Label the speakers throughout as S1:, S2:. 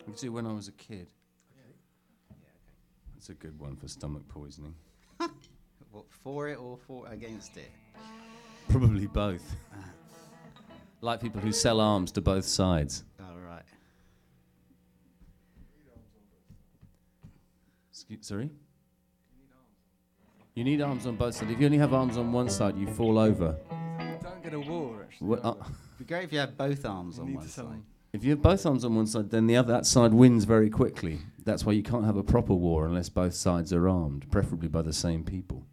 S1: We could do When I Was a Kid. That's a good one for stomach poisoning.
S2: What, for it or for against it?
S1: Probably both. Like people who sell arms to both sides.
S2: All right.
S1: Sorry? You need arms on both sides. If you only have arms on one side, you fall over.
S3: You don't get a war, actually.
S1: What,
S2: It'd be great if you had both arms on one side.
S1: If you have both arms on one side, then that side wins very quickly. That's why you can't have a proper war unless both sides are armed, preferably by the same people.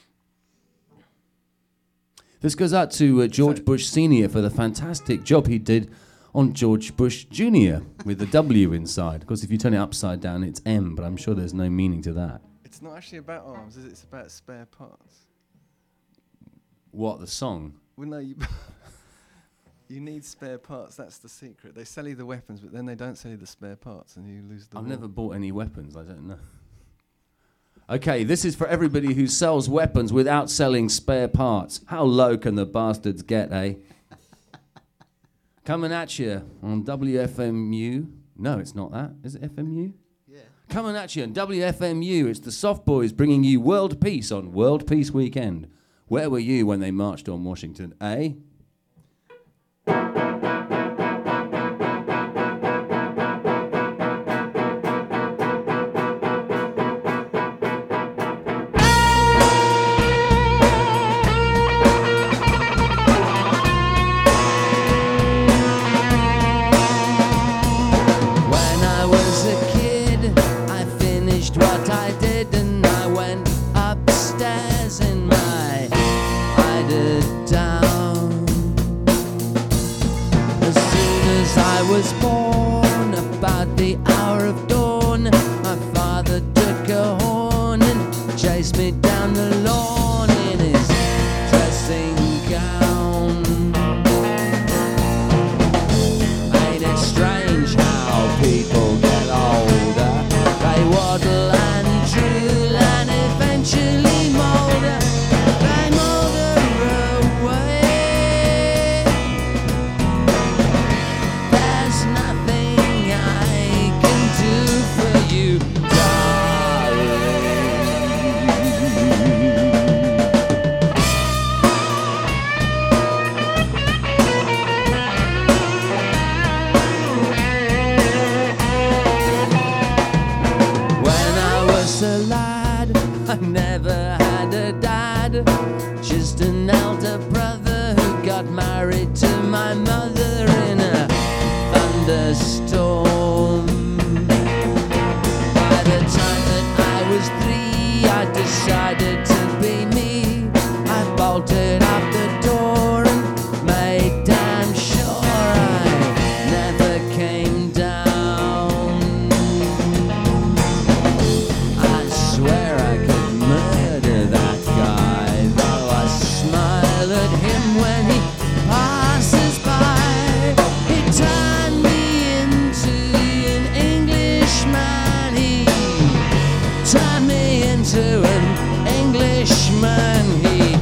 S1: This goes out to George Bush Sr. for the fantastic job he did on George Bush Jr. with the W inside. Of course, if you turn it upside down, it's M, but I'm sure there's no meaning to that.
S3: It's not actually about arms, is it? It's about spare parts.
S1: What, the song?
S3: Well, no, you need spare parts. That's the secret. They sell you the weapons, but then they don't sell you the spare parts, and you lose the
S1: I've
S3: war.
S1: never bought any weapons. I don't know. Okay, this is for everybody who sells weapons without selling spare parts. How low can the bastards get, eh? Coming at you on WFMU. No, it's not that. Is it FMU?
S2: Yeah.
S1: Coming at you on WFMU. It's the Soft Boys bringing you World Peace on World Peace Weekend. Where were you when they marched on Washington, eh?
S4: Was born about the hour of dawn. My father took a horn and chased me down the lawn in his dressing gown. Ain't it strange how people get older? They waddle and drool and eventually moulder. They moulder away. I never had a dad, just an elder brother who got married to my mother in a thunderstorm. By the time that I was 3, I decided to be me. I bolted out the door and made damn sure I never came down. I swear I could murder that guy, though I smile at him when he passes by. He turned me into an Englishman. He turned me into an Englishman. He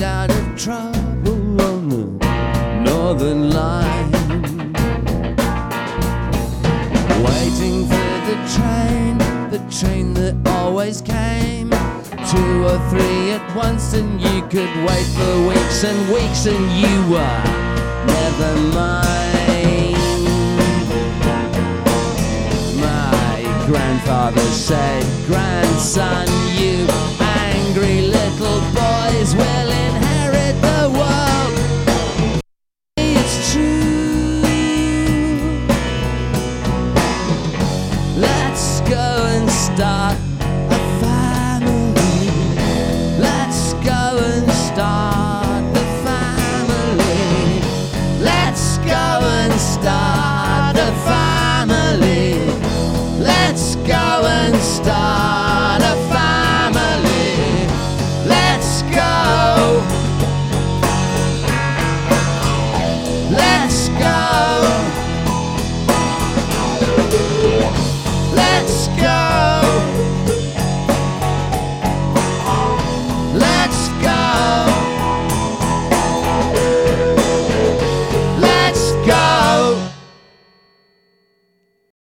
S4: trouble on the Northern Line. the train that always came. 2 or 3 at once, and you could wait for weeks and weeks, and you were never mine. My grandfather said, grandson, you angry little boys will inherit the world.